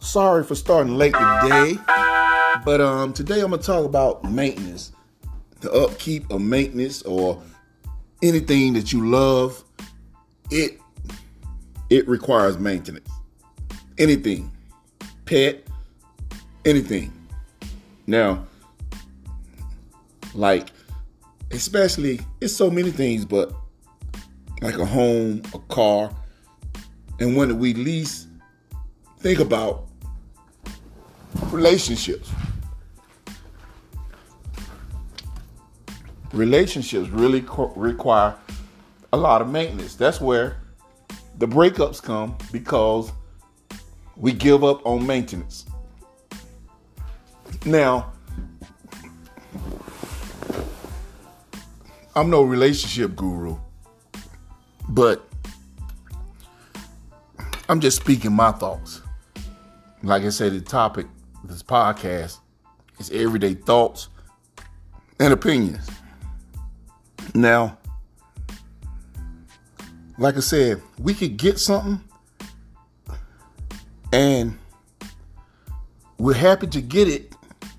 Sorry for starting late today, but today I'm gonna talk about maintenance, the upkeep of maintenance, or anything that you love. It requires maintenance. Anything, pet, anything. Now, like, especially, it's so many things, but like a home, a car, and when we least think about relationships. Relationships really require a lot of maintenance. That's where the breakups come, because we give up on maintenance. Now, I'm no relationship guru, but I'm just speaking my thoughts. Like I said, the topic of this podcast is everyday thoughts and opinions. Now, like I said, we could get something and we're happy to get it,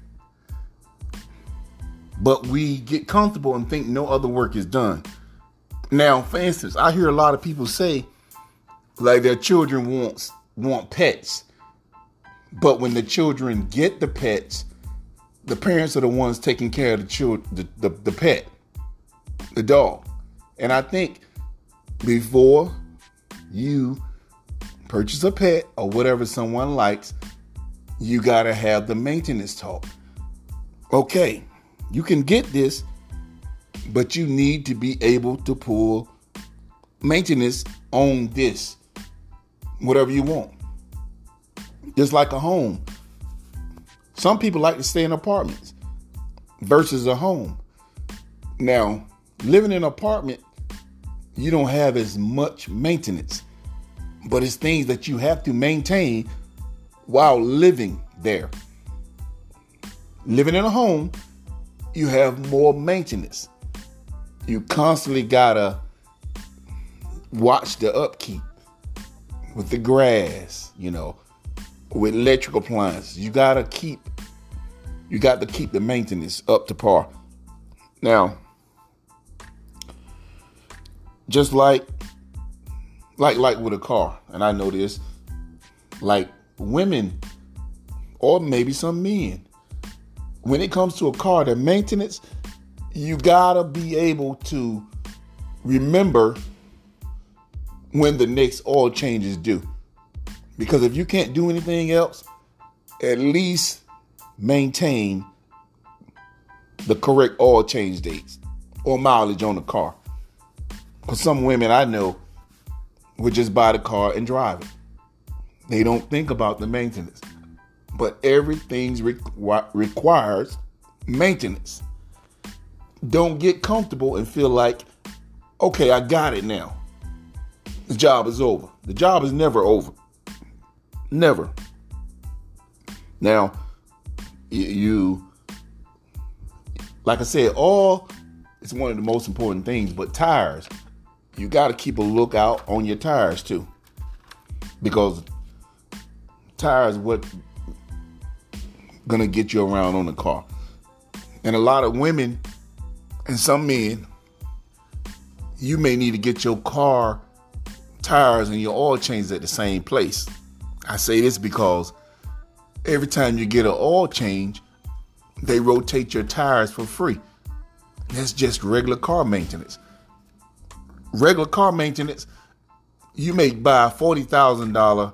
but we get comfortable and think no other work is done. Now, for instance, I hear a lot of people say, like, their children want pets. But when the children get the pets, the parents are the ones taking care of the pet, the dog. And I think before you purchase a pet or whatever someone likes, you got to have the maintenance talk. Okay, you can get this, but you need to be able to pull maintenance on this, whatever you want. Just like a home. Some people like to stay in apartments versus a home. Now, living in an apartment, you don't have as much maintenance, but it's things that you have to maintain while living there. Living in a home, you have more maintenance. You constantly gotta watch the upkeep with the grass, with electrical appliances. You got to keep the maintenance up to par. Now, just like with a car, and I know this, like women or maybe some men, when it comes to a car, the maintenance, you got to be able to remember when the next oil change is due. Because if you can't do anything else, at least maintain the correct oil change dates or mileage on the car. Because some women I know would just buy the car and drive it. They don't think about the maintenance. But everything requires maintenance. Don't get comfortable and feel like, okay, I got it now. The job is over. The job is never over. Never. Now, you, like I said, oil is one of the most important things, but tires, you got to keep a lookout on your tires too. Because tires what going to get you around on the car. And a lot of women and some men, you may need to get your car tires and your oil changes at the same place. I say this because every time you get an oil change, they rotate your tires for free. That's just regular car maintenance. Regular car maintenance, you may buy $40,000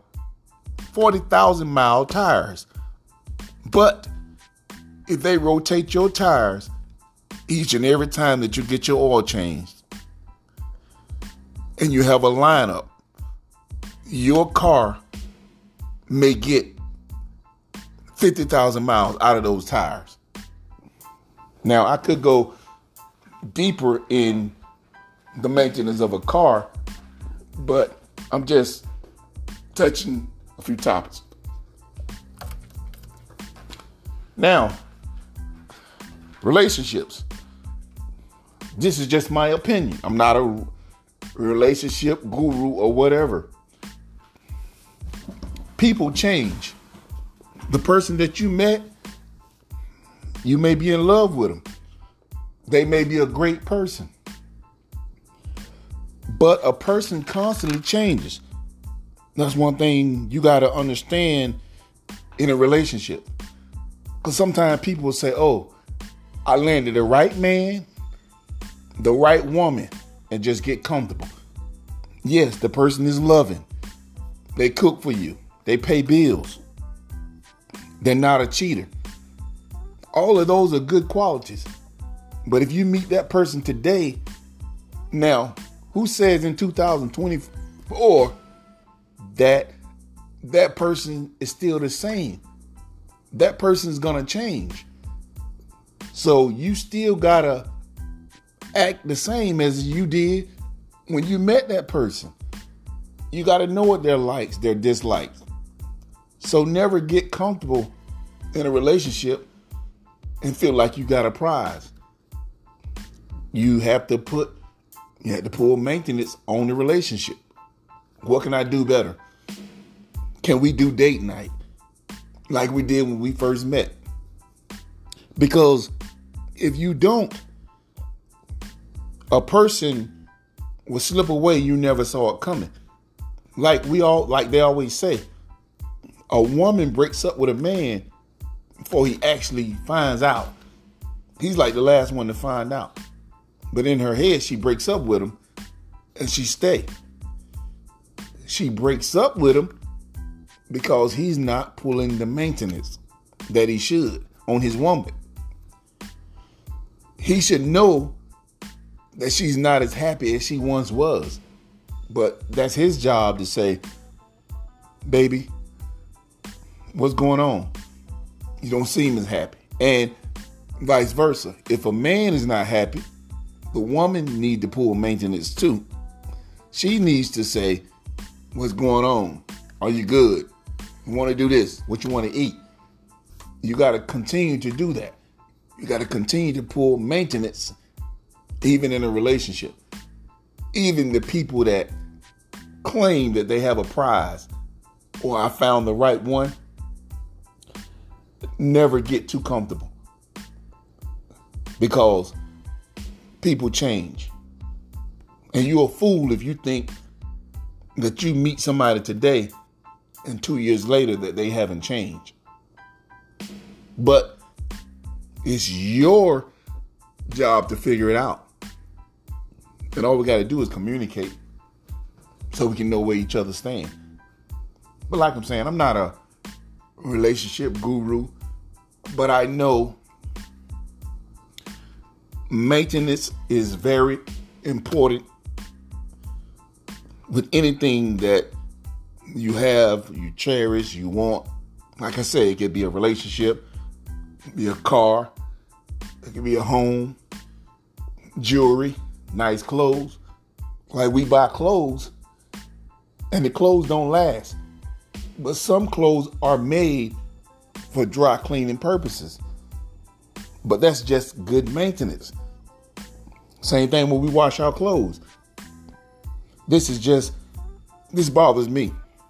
mile tires. But if they rotate your tires each and every time that you get your oil changed, and you have a lineup, your car may get 50,000 miles out of those tires. Now, I could go deeper in the maintenance of a car, but I'm just touching a few topics. Now, relationships. This is just my opinion. I'm not a relationship guru or whatever. People change. The person that you met, you may be in love with them. They may be a great person. But a person constantly changes. That's one thing you got to understand in a relationship. Because sometimes people will say, oh, I landed the right man, the right woman, and just get comfortable. Yes, the person is loving. They cook for you. They pay bills. They're not a cheater. All of those are good qualities. But if you meet that person today, now, who says in 2024 that that person is still the same? That person's going to change. So you still got to act the same as you did when you met that person. You got to know what their likes, their dislikes. So never get comfortable in a relationship and feel like you got a prize. You have to pull maintenance on the relationship. What can I do better? Can we do date night like we did when we first met? Because if you don't, a person will slip away. You never saw it coming. Like they always say, a woman breaks up with a man before he actually finds out. He's like the last one to find out. But in her head, she breaks up with him and she stays. She breaks up with him because he's not pulling the maintenance that he should on his woman. He should know that she's not as happy as she once was. But that's his job to say, baby, what's going on? You don't seem as happy. And vice versa. If a man is not happy, the woman needs to pull maintenance too. She needs to say, what's going on? Are you good? You want to do this? What you want to eat? You got to continue to do that. You got to continue to pull maintenance, even in a relationship. Even the people that claim that they have a prize or I found the right one, never get too comfortable. Because people change. And you're a fool if you think that you meet somebody today and 2 years later that they haven't changed. But it's your job to figure it out. And all we got to do is communicate so we can know where each other stand. But like I'm saying, I'm not a relationship guru, but I know maintenance is very important with anything that you have, you cherish, you want. Like I said, it could be a relationship, it could be a car, it could be a home, jewelry, nice clothes. Like we buy clothes and the clothes don't last. But some clothes are made for dry cleaning purposes. But that's just good maintenance. Same thing when we wash our clothes. This bothers me.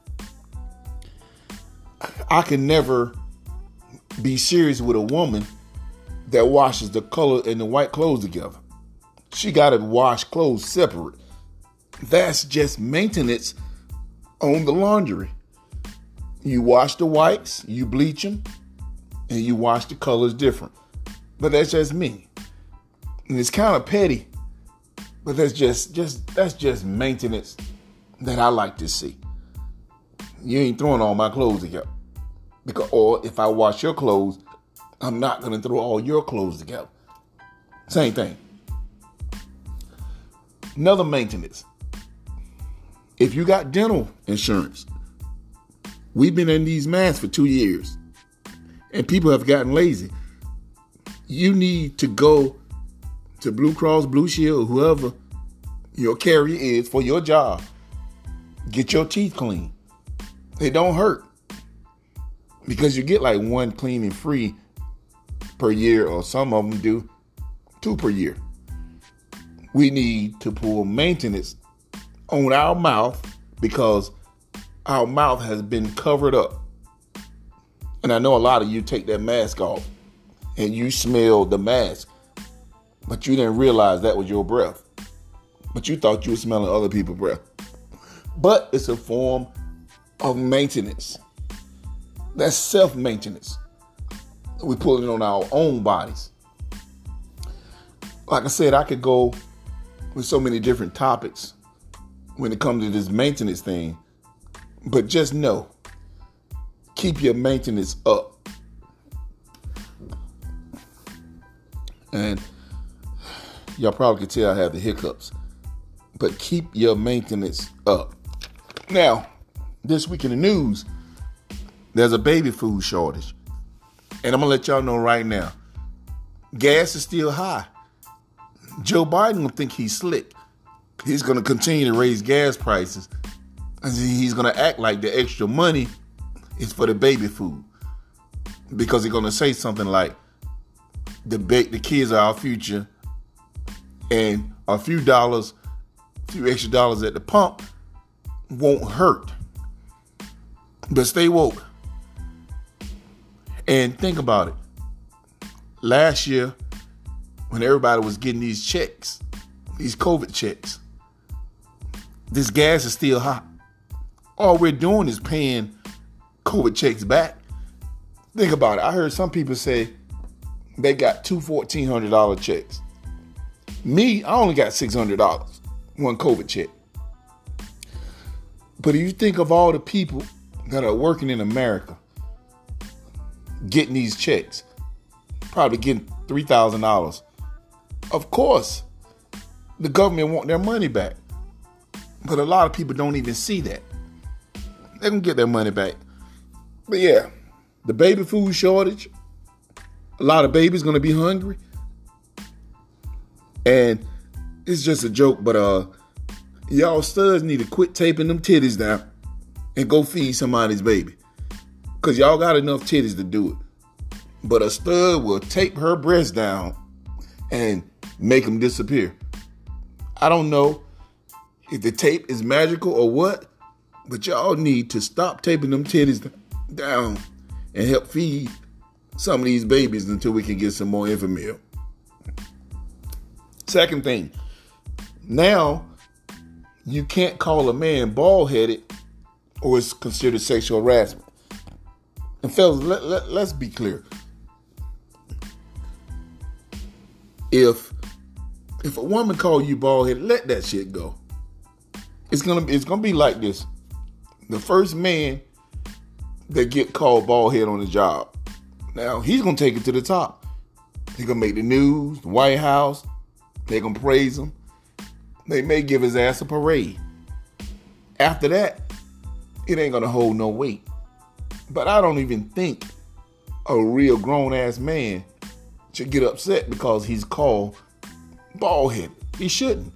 I can never be serious with a woman that washes the color and the white clothes together. She got to wash clothes separate. That's just maintenance on the laundry. You wash the whites, you bleach them, and you wash the colors different. But that's just me. And it's kind of petty, but that's just maintenance that I like to see. You ain't throwing all my clothes together. Or if I wash your clothes, I'm not going to throw all your clothes together. Same thing. Another maintenance. If you got dental insurance, we've been in these masks for 2 years and people have gotten lazy. You need to go to Blue Cross, Blue Shield, whoever your carrier is for your job. Get your teeth clean. They don't hurt because you get like one cleaning free per year, or some of them do 2 per year. We need to pull maintenance on our mouth because our mouth has been covered up. And I know a lot of you take that mask off and you smell the mask, but you didn't realize that was your breath. But you thought you were smelling other people's breath. But it's a form of maintenance. That's self-maintenance. We put it on our own bodies. Like I said, I could go with so many different topics when it comes to this maintenance thing. But just know, keep your maintenance up. And y'all probably can tell I have the hiccups. But keep your maintenance up. Now, this week in the news, there's a baby food shortage. And I'm going to let y'all know right now, gas is still high. Joe Biden will think he's slick. He's going to continue to raise gas prices. And he's going to act like the extra money is for the baby food. Because he's going to say something like, the kids are our future. And a few extra dollars at the pump won't hurt. But stay woke. And think about it. Last year, when everybody was getting these checks, these COVID checks, this gas is still hot. All we're doing is paying COVID checks back. Think about it. I heard some people say they got two $1,400 checks. Me, I only got $600, one COVID check. But if you think of all the people that are working in America, getting these checks, probably getting $3,000. Of course, the government want their money back. But a lot of people don't even see that. They're going to get their money back. But yeah, the baby food shortage, a lot of babies going to be hungry. And it's just a joke, but y'all studs need to quit taping them titties down and go feed somebody's baby. Because y'all got enough titties to do it. But a stud will tape her breasts down and make them disappear. I don't know if the tape is magical or what, but y'all need to stop taping them titties down and help feed some of these babies until we can get some more Enfamil. Second thing, now you can't call a man bald-headed or it's considered sexual harassment. And fellas, let's be clear. If a woman call you bald-headed, let that shit go. It's gonna be like this. The first man that get called bald-headed on the job, now he's gonna take it to the top. He's gonna make the news, the White House. They're gonna praise him. They may give his ass a parade. After that, it ain't gonna hold no weight. But I don't even think a real grown-ass man should get upset because he's called bald-headed. He shouldn't.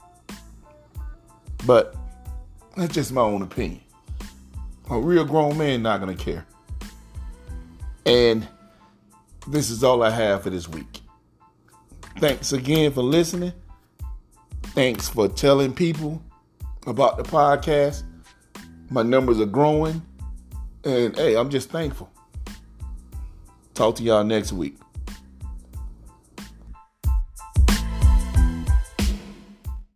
But that's just my own opinion. A real grown man not gonna care. And this is all I have for this week. Thanks again for listening. Thanks for telling people about the podcast. My numbers are growing. And hey, I'm just thankful. Talk to y'all next week.